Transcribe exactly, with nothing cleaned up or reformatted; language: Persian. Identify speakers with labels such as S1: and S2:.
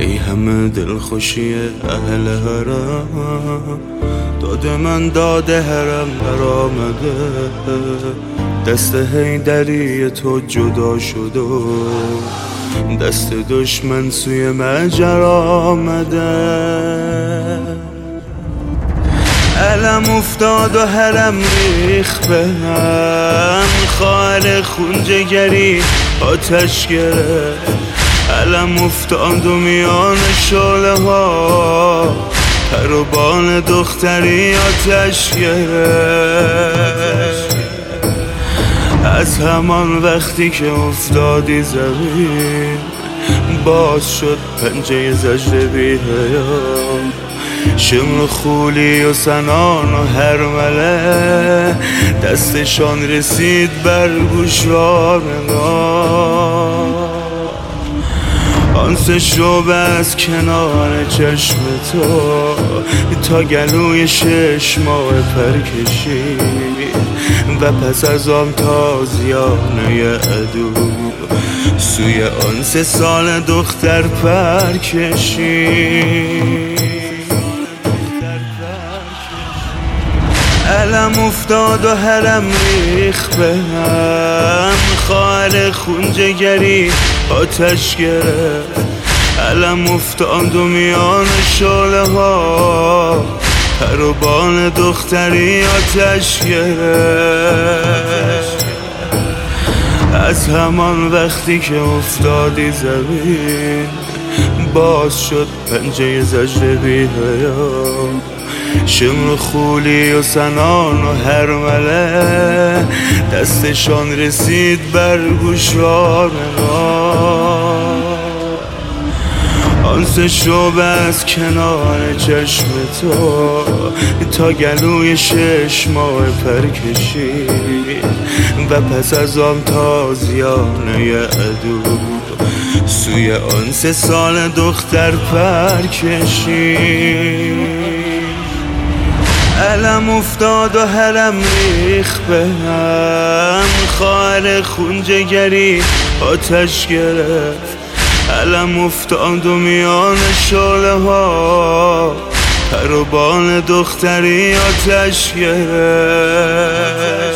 S1: ای همه دلخوشی اهل حرم، داد من داده حرم برآمده، دست حیدری تو جدا شد و دست دشمن سوی مجر آمده. علم افتاد و حرم ریخ به هم، خواهر خون جگری آتش گرفت. علم افتاد و میان شعله ها، پر و بال دختری آتش گرفت. از همان وقتی که افتادی زمین، باز شد پنجه زجر بی حیام. شمر خولی و سنان و هرمله، دستشان رسید بر گوشوار ما. آن سه شعبه از کنار چشم تو تا گلوی شش ماه پر کشید، و پس از آن تازیانه عدو سوی آن سه سال دختر پر کشید. علم افتاد و حرم ریخ به هم، خواهر خون جگری آتش گرفت. علم افتاد و میان شعله ها، پر و بال دختری آتش گرفت. از همان وقتی که افتادی زمین، باز شد پنجه زجر بی حیام. شمر خولی و سنان و هرمله، دستشان رسید بر گوشوار ما. آن سه شعبه از کنار چشم تو تا گلوی شش ماه پر کشید، و پس از آن تازیانه عدو سوی آن سه سال دختر پر کشید. علم افتاد و حرم ریخ به هم، خواهر خون جگری آتش گرفت. علم افتاد و میان شعله ها، پر و بال دختری آتش گرفت.